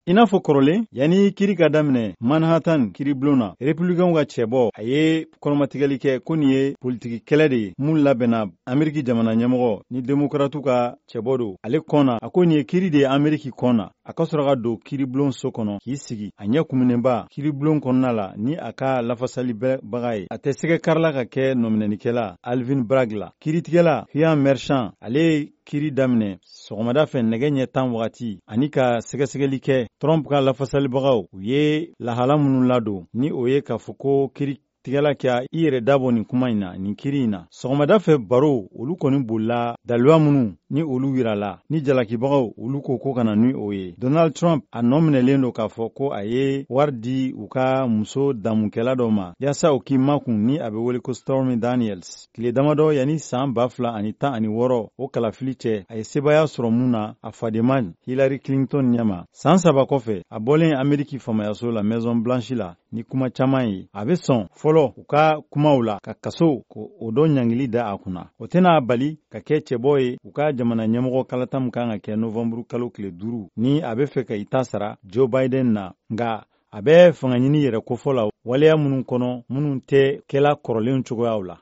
I n'a fɔ kɔrɔlen yanni kiri ka daminɛ Manhattan kiribulon na républicains ka cɛbɔ a ye kɔnɔmatigɛli kɛ ko nin ye politiki kɛlɛ de ye mun labɛnna Ameriki jamana ɲɛmɔgɔ ni démocrates ka cɛbɔ don ale kɔnna a ko nin ye kiri de ye Ameriki kɔnna a ka sɔrɔ ka don kiribulon so kɔnɔ k'i sigi a ɲɛ kumunenba kiribulon kɔnɔna la ni a ka lafasalibaga ye a tɛ sɛgɛ karila ka kɛ nɔminɛnikɛla Alvin Bragg la kiritigɛla Ian Merchant ale ye kiri daminɛ sɔgɔmada fɛ nɛgɛ ɲɛ 10 wagati ani ka sɛgɛsɛgɛli kɛ Trump ka lafasalibagaw u ye lahala minnu ladon ni o ye k'a fɔ ko kiritigɛla kɛ i yɛrɛ dabɔ nin kuma in na nin kiri in na sɔgɔmada fɛ baro olu kɔni bolila daluya minnu ni olu yirala ni jalakibagaw olu ko kana ni o ye Donald Trump a nɔ minɛlen don k'a fɔ ko a ye wari di u ka muso damukɛla dɔ ma yaasa o k'i makun ni a bɛ wele ko Stormy Daniels tile damadɔ yanni san 2016 o kalafili cɛ a ye sebaya sɔrɔ mun na a fadenma Hillary Clinton ɲɛma san 3 kɔfɛ a bɔlen Ameriki famayaso la Maison Blanche la ni kuma caman ye a bɛ sɔn fɔlɔ u ka kumaw la ka kaso ko o dɔ ɲangili da a kunna o tɛna bali ka kɛ cɛbɔ ye u ka jamana ɲɛmɔgɔ kalata min kan ka kɛ novembre kalo tile 5 ni a bɛ fɛ ka i ta sara Joe Biden na nka a bɛ fanga ɲini yɛrɛ kofɔ la waleya minnu kɔnɔ minnu tɛ kɛla kɔrɔlen cogoyaw la